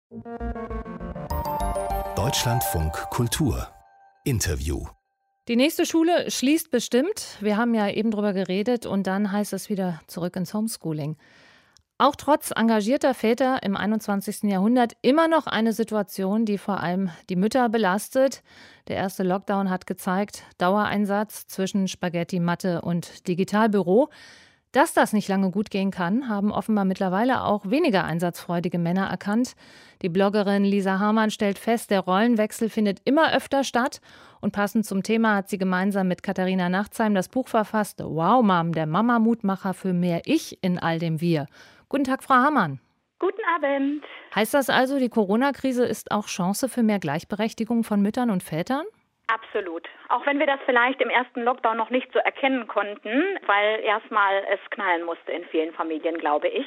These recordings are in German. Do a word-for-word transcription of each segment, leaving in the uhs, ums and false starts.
Deutschlandfunk Kultur Interview. Die nächste Schule schließt bestimmt. Wir haben ja eben drüber geredet und dann heißt es wieder zurück ins Homeschooling. Auch trotz engagierter Väter im einundzwanzigsten Jahrhundert immer noch eine Situation, die vor allem die Mütter belastet. Der erste Lockdown hat gezeigt, Dauereinsatz zwischen Spaghetti, Matte und Digitalbüro. Dass das nicht lange gut gehen kann, haben offenbar mittlerweile auch weniger einsatzfreudige Männer erkannt. Die Bloggerin Lisa Hamann stellt fest, der Rollenwechsel findet immer öfter statt. Und passend zum Thema hat sie gemeinsam mit Katharina Nachtsheim das Buch verfasst, Wow Mom, der Mama-Mutmacher für mehr Ich in all dem Wir. Guten Tag, Frau Hamann. Guten Abend. Heißt das also, die Corona-Krise ist auch Chance für mehr Gleichberechtigung von Müttern und Vätern? Absolut. Auch wenn wir das vielleicht im ersten Lockdown noch nicht so erkennen konnten, weil erstmal es knallen musste in vielen Familien, glaube ich.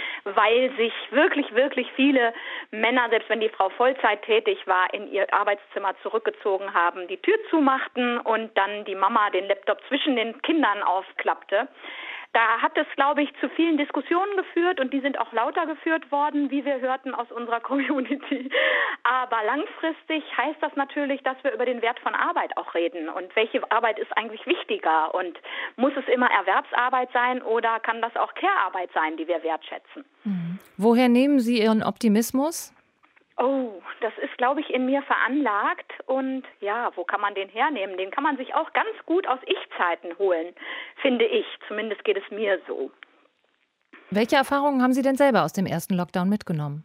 Weil sich wirklich, wirklich viele Männer, selbst wenn die Frau Vollzeit tätig war, in ihr Arbeitszimmer zurückgezogen haben, die Tür zumachten und dann die Mama den Laptop zwischen den Kindern aufklappte. Da hat es, glaube ich, zu vielen Diskussionen geführt und die sind auch lauter geführt worden, wie wir hörten aus unserer Community. Aber langfristig heißt das natürlich, dass wir über den Wert von Arbeit auch reden und welche Arbeit ist eigentlich wichtiger und muss es immer Erwerbsarbeit sein oder kann das auch Care-Arbeit sein, die wir wertschätzen? Mhm. Woher nehmen Sie Ihren Optimismus? Oh, das ist, glaube ich, in mir veranlagt und ja, wo kann man den hernehmen? Den kann man sich auch ganz gut aus Ich-Zeiten holen, finde ich. Zumindest geht es mir so. Welche Erfahrungen haben Sie denn selber aus dem ersten Lockdown mitgenommen?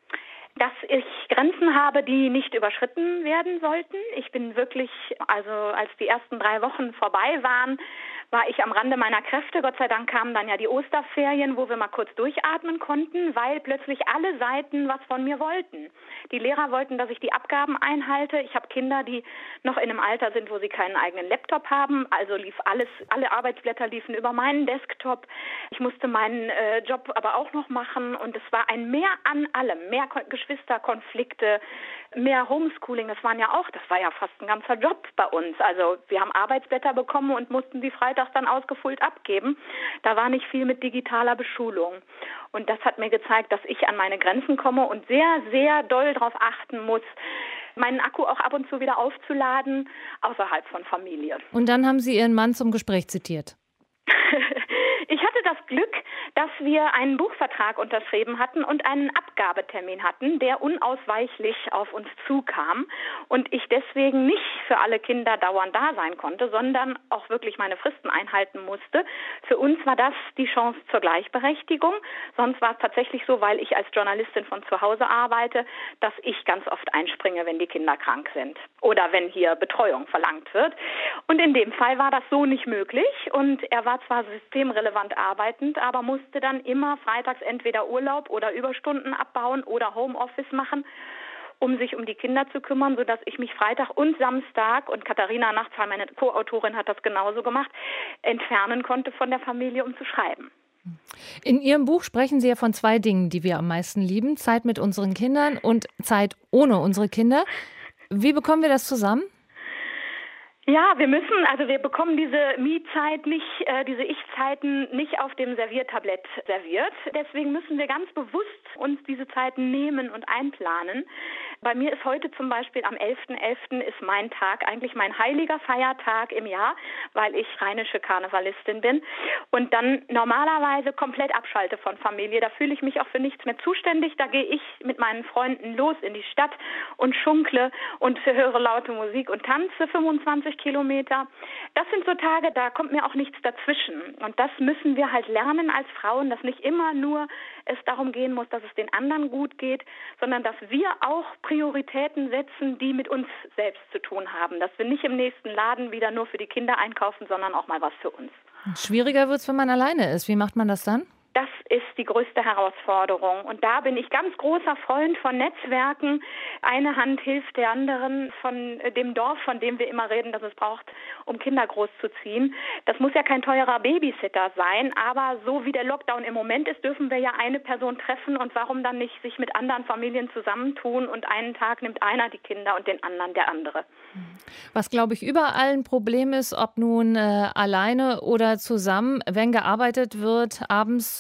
Dass ich Grenzen habe, die nicht überschritten werden sollten. Ich bin wirklich, also als die ersten drei Wochen vorbei waren, war ich am Rande meiner Kräfte. Gott sei Dank kamen dann ja die Osterferien, wo wir mal kurz durchatmen konnten, weil plötzlich alle Seiten was von mir wollten. Die Lehrer wollten, dass ich die Abgaben einhalte. Ich habe Kinder, die noch in einem Alter sind, wo sie keinen eigenen Laptop haben. Also lief alles, alle Arbeitsblätter liefen über meinen Desktop. Ich musste meinen äh, Job aber auch noch machen und es war ein Mehr an allem, mehr Ko- Geschwisterkonflikte, mehr Homeschooling. Das waren ja auch, das war ja fast ein ganzer Job bei uns. Also wir haben Arbeitsblätter bekommen und mussten die freitags dann ausgefüllt abgeben. Da war nicht viel mit digitaler Beschulung. Und das hat mir gezeigt, dass ich an meine Grenzen komme und sehr, sehr doll darauf achten muss, meinen Akku auch ab und zu wieder aufzuladen, außerhalb von Familie. Und dann haben Sie Ihren Mann zum Gespräch zitiert. Ich hatte das Glück, dass wir einen Buchvertrag unterschrieben hatten und einen Abgabetermin hatten, der unausweichlich auf uns zukam und ich deswegen nicht für alle Kinder dauernd da sein konnte, sondern auch wirklich meine Fristen einhalten musste. Für uns war das die Chance zur Gleichberechtigung. Sonst war es tatsächlich so, weil ich als Journalistin von zu Hause arbeite, dass ich ganz oft einspringe, wenn die Kinder krank sind oder wenn hier Betreuung verlangt wird. Und in dem Fall war das so nicht möglich und er war zwar systemrelevant arbeitend, aber musste dann immer freitags entweder Urlaub oder Überstunden abbauen oder Homeoffice machen, um sich um die Kinder zu kümmern, sodass ich mich Freitag und Samstag, und Katharina Nachtsheim, meine Co-Autorin, hat das genauso gemacht, entfernen konnte von der Familie, um zu schreiben. In Ihrem Buch sprechen Sie ja von zwei Dingen, die wir am meisten lieben. Zeit mit unseren Kindern und Zeit ohne unsere Kinder. Wie bekommen wir das zusammen? Ja, wir müssen, also wir bekommen diese Me-Zeit nicht, äh, diese Ich-Zeiten nicht auf dem Serviertablett serviert. Deswegen müssen wir ganz bewusst uns diese Zeiten nehmen und einplanen. Bei mir ist heute zum Beispiel am elften elften ist mein Tag, eigentlich mein heiliger Feiertag im Jahr, weil ich rheinische Karnevalistin bin und dann normalerweise komplett abschalte von Familie. Da fühle ich mich auch für nichts mehr zuständig. Da gehe ich mit meinen Freunden los in die Stadt und schunkle und höre laute Musik und tanze fünfundzwanzig Kilometer. Das sind so Tage, da kommt mir auch nichts dazwischen. Und das müssen wir halt lernen als Frauen, dass nicht immer nur es darum gehen muss, dass es den anderen gut geht, sondern dass wir auch Prioritäten setzen, die mit uns selbst zu tun haben. Dass wir nicht im nächsten Laden wieder nur für die Kinder einkaufen, sondern auch mal was für uns. Schwieriger wird es, wenn man alleine ist. Wie macht man das dann? Das ist die größte Herausforderung. Und da bin ich ganz großer Freund von Netzwerken. Eine Hand hilft der anderen, von dem Dorf, von dem wir immer reden, dass es braucht, um Kinder großzuziehen. Das muss ja kein teurer Babysitter sein, aber so wie der Lockdown im Moment ist, dürfen wir ja eine Person treffen. Und warum dann nicht sich mit anderen Familien zusammentun und einen Tag nimmt einer die Kinder und den anderen der andere. Was, glaube ich, überall ein Problem ist, ob nun äh, alleine oder zusammen, wenn gearbeitet wird, abends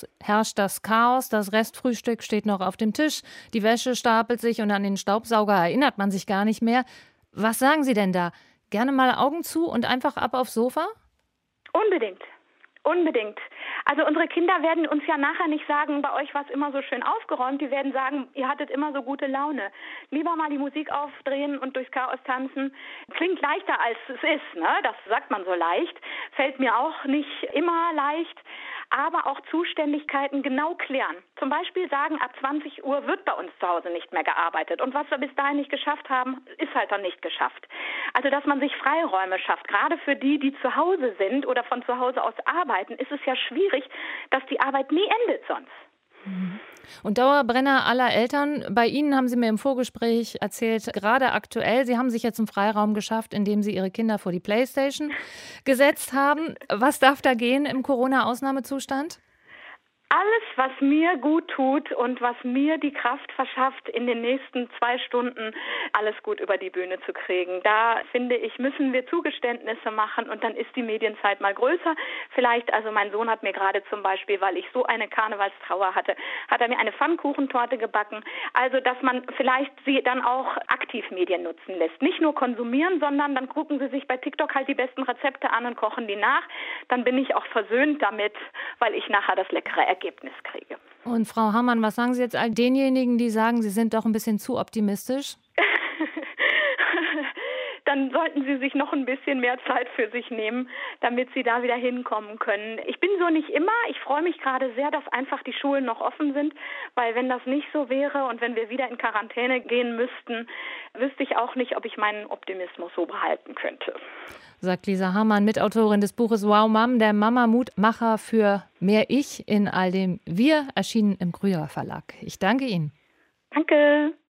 Abends herrscht das Chaos, das Restfrühstück steht noch auf dem Tisch, die Wäsche stapelt sich und an den Staubsauger erinnert man sich gar nicht mehr. Was sagen Sie denn da? Gerne mal Augen zu und einfach ab aufs Sofa? Unbedingt. Unbedingt. Also unsere Kinder werden uns ja nachher nicht sagen, bei euch war es immer so schön aufgeräumt. Die werden sagen, ihr hattet immer so gute Laune. Lieber mal die Musik aufdrehen und durchs Chaos tanzen. Klingt leichter, als es ist, ne? Das sagt man so leicht. Fällt mir auch nicht immer leicht. Aber auch Zuständigkeiten genau klären. Zum Beispiel sagen, ab zwanzig Uhr wird bei uns zu Hause nicht mehr gearbeitet. Und was wir bis dahin nicht geschafft haben, ist halt dann nicht geschafft. Also, dass man sich Freiräume schafft. Gerade für die, die zu Hause sind oder von zu Hause aus arbeiten, ist es ja schwierig, dass die Arbeit nie endet sonst. Und Dauerbrenner aller Eltern, bei Ihnen haben Sie mir im Vorgespräch erzählt, gerade aktuell, Sie haben sich jetzt einen Freiraum geschafft, indem Sie Ihre Kinder vor die Playstation gesetzt haben. Was darf da gehen im Corona-Ausnahmezustand? Alles, was mir gut tut und was mir die Kraft verschafft, in den nächsten zwei Stunden alles gut über die Bühne zu kriegen. Da, finde ich, müssen wir Zugeständnisse machen und dann ist die Medienzeit mal größer. Vielleicht, also mein Sohn hat mir gerade zum Beispiel, weil ich so eine Karnevalstrauer hatte, hat er mir eine Pfannkuchentorte gebacken. Also, dass man vielleicht sie dann auch aktiv Medien nutzen lässt. Nicht nur konsumieren, sondern dann gucken sie sich bei TikTok halt die besten Rezepte an und kochen die nach. Dann bin ich auch versöhnt damit, weil ich nachher das leckere Ergebnis kriege. Und Frau Hammann, was sagen Sie jetzt all denjenigen, die sagen, Sie sind doch ein bisschen zu optimistisch? Dann sollten Sie sich noch ein bisschen mehr Zeit für sich nehmen, damit Sie da wieder hinkommen können. Ich bin so nicht immer. Ich freue mich gerade sehr, dass einfach die Schulen noch offen sind, weil wenn das nicht so wäre und wenn wir wieder in Quarantäne gehen müssten, wüsste ich auch nicht, ob ich meinen Optimismus so behalten könnte. Sagt Lisa Hammann, Mitautorin des Buches Wow Mom, der Mama-Mutmacher für mehr Ich in all dem Wir, erschienen im Krüger Verlag. Ich danke Ihnen. Danke.